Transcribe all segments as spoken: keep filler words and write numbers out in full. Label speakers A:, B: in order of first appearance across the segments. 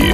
A: Новости.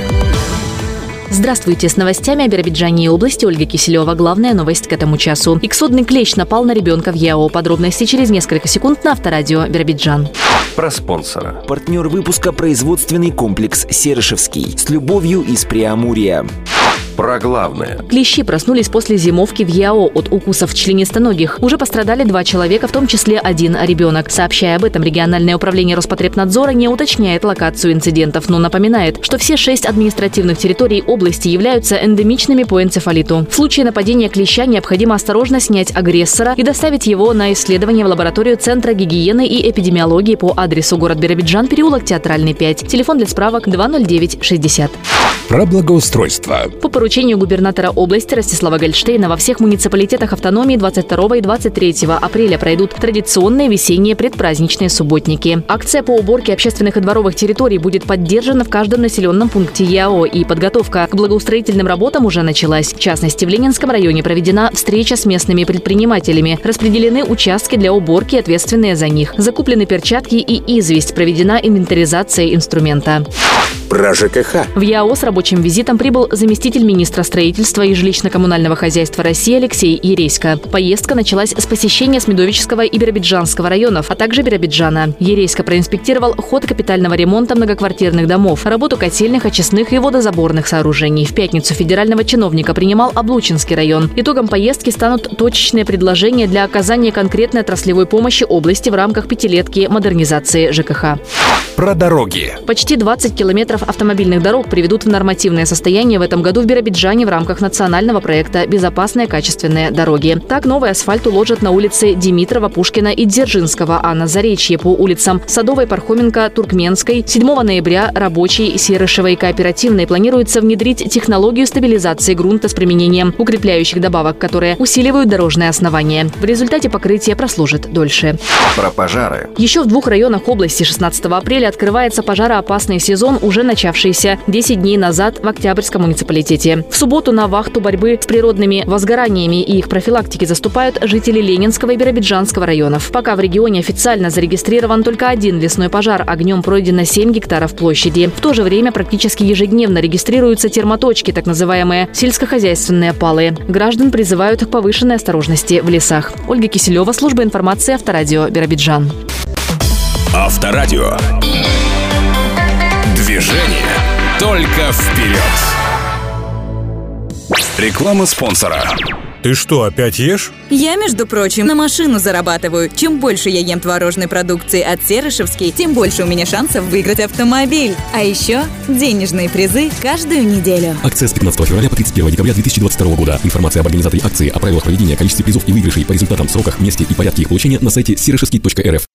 B: Здравствуйте, с новостями о Биробиджане и области Ольга Киселева. Главная новость к этому часу. Иксодный клещ напал на ребенка в ЯО. Подробности через несколько секунд на Авторадио Биробиджан.
C: Про спонсора.
D: Партнер выпуска — производственный комплекс «Серышевский». С любовью из Преамурья.
C: Про главное.
B: Клещи проснулись после зимовки в ЯО от укусов членистоногих. Уже пострадали два человека, в том числе один ребенок. Сообщая об этом, региональное управление Роспотребнадзора не уточняет локацию инцидентов, но напоминает, что все шесть административных территорий области являются эндемичными по энцефалиту. В случае нападения клеща необходимо осторожно снять агрессора и доставить его на исследование в лабораторию Центра гигиены и эпидемиологии по адресу город Биробиджан, переулок Театральный, пять. Телефон для справок два ноль девять шестьдесят.
A: Про благоустройство.
B: По поручению губернатора области Ростислава Гольштейна во всех муниципалитетах автономии двадцать второго и двадцать третьего апреля пройдут традиционные весенние предпраздничные субботники. Акция по уборке общественных и дворовых территорий будет поддержана в каждом населенном пункте ЯО, и подготовка к благоустроительным работам уже началась. В частности, в Ленинском районе проведена встреча с местными предпринимателями. Распределены участки для уборки, ответственные за них. Закуплены перчатки и известь. Проведена инвентаризация инструмента.
D: Про ЖКХ.
B: В ЯО с рабочим визитом прибыл заместитель министра строительства и жилищно-коммунального хозяйства России Алексей Ересько. Поездка началась с посещения Смедовического и Биробиджанского районов, а также Биробиджана. Ересько проинспектировал ход капитального ремонта многоквартирных домов, работу котельных, очистных и водозаборных сооружений. В пятницу федерального чиновника принимал Облучинский район. Итогом поездки станут точечные предложения для оказания конкретной отраслевой помощи области в рамках пятилетки модернизации ЖКХ.
A: Про дороги.
B: Почти двадцать километров автомобильных дорог приведут в нормативное состояние в этом году в Биробиджане в рамках национального проекта «Безопасные качественные дороги». Так, новый асфальт уложат на улице Димитрова, Пушкина и Дзержинского, а на Заречье по улицам Садовой, Пархоменко, Туркменской. седьмого ноября Рабочей, Серышевой и Кооперативной планируется внедрить технологию стабилизации грунта с применением укрепляющих добавок, которые усиливают дорожное основание. В результате покрытие прослужит дольше.
C: Про пожары.
B: Еще в двух районах области шестнадцатого апреля открывается пожароопасный сезон, уже начавшийся десять дней назад в Октябрьском муниципалитете. В субботу на вахту борьбы с природными возгораниями и их профилактики заступают жители Ленинского и Биробиджанского районов. Пока в регионе официально зарегистрирован только один лесной пожар, огнем пройдено семь гектаров площади. В то же время практически ежедневно регистрируются термоточки, так называемые сельскохозяйственные палы. Граждан призывают к повышенной осторожности в лесах. Ольга Киселева, служба информации Авторадио Биробиджан.
A: Авторадио. Движение только вперед. Реклама спонсора.
E: Ты что, опять ешь?
F: Я, между прочим, на машину зарабатываю. Чем больше я ем творожной продукции от Серышевский, тем больше у меня шансов выиграть автомобиль. А еще денежные призы каждую неделю.
G: Акция с пятнадцатого февраля по тридцать первое декабря две тысячи двадцать второго года. Информация об организаторе акции, о правилах проведения, количестве призов и выигрышей по результатам, сроках, месте и порядке их получения на сайте серышевский точка эр эф.